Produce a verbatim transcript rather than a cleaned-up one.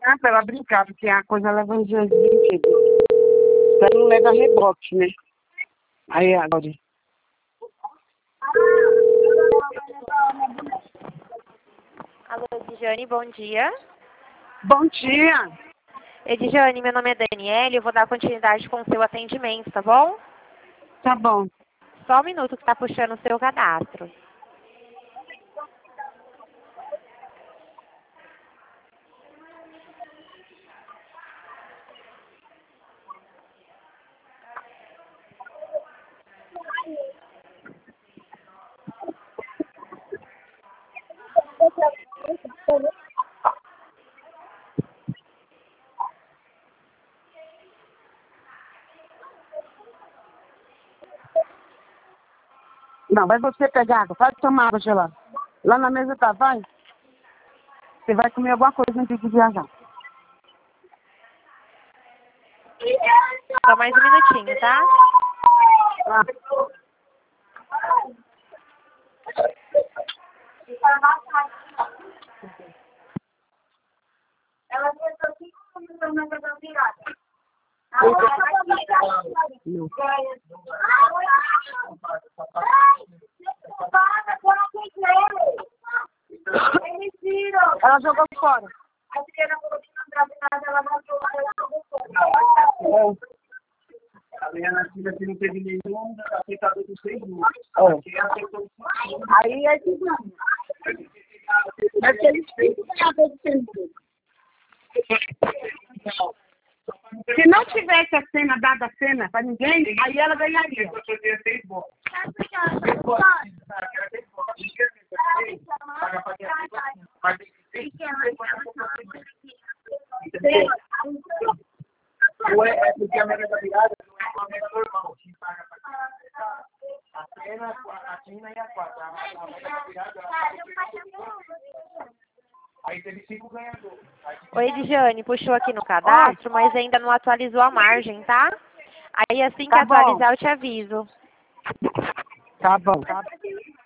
Ah, pra ela brincar, porque a coisa leva uns dias de brinquedo. Então não leva rebote, né? Aí agora. Alô, Edjane, bom dia. Bom dia. Edjane, meu nome é Daniela e eu vou dar continuidade com o seu atendimento, tá bom? Tá bom. Só um minuto que tá puxando o seu cadastro. Não, vai você pegar água. Vai tomar água gelada. Lá na mesa tá, vai. Você vai comer alguma coisa antes de viajar. Só mais um minutinho, tá? Ah. Ela pensou cinco minutos na casa virada. Não. Ela jogou fora. A criança falou que não entrava em casa, ela não jogou, ela jogou fora. A minha filha que não teve nenhum aceitador dos seis meses. Aí é que não. Mas que eles têm que ganhar todo mundo. Se não tivesse a cena, dada a cena pra ninguém, aí ela ganharia. Eu tinha seis bolas. Ou é porque a mega da virada não é uma mega normal, que paga pra a cena, a Tina e a quatro. A mega da virada, aí teve cinco ganhadores. Oi, Edjane, puxou aqui no cadastro, mas ainda não atualizou a margem, tá? Aí assim que Tá bom. atualizar eu te aviso. Tá bom.